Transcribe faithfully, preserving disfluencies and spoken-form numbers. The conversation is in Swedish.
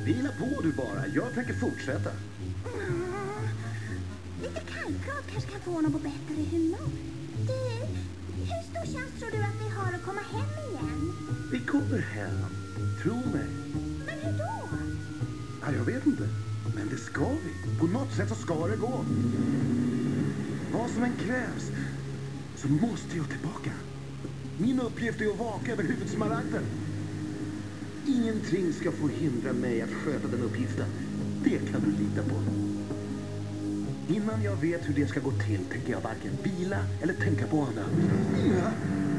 Vila på du bara. Jag tänker fortsätta. Mm. Lite kallprat kanske kan få honom på bättre humör. Du, hur stor chans tror du att vi har att komma hem igen? Vi kommer hem. Tro mig. Men hur då? Ja, jag vet inte. Men det ska vi. På något sätt så ska det gå. Vad som än krävs så måste jag tillbaka. Min uppgift är att vaka över huvudsmaragden. Ingenting ska få hindra mig att sköta den uppgiften. Det kan du lita på. Innan jag vet hur det ska gå till tänker jag varken vila eller tänka på annat.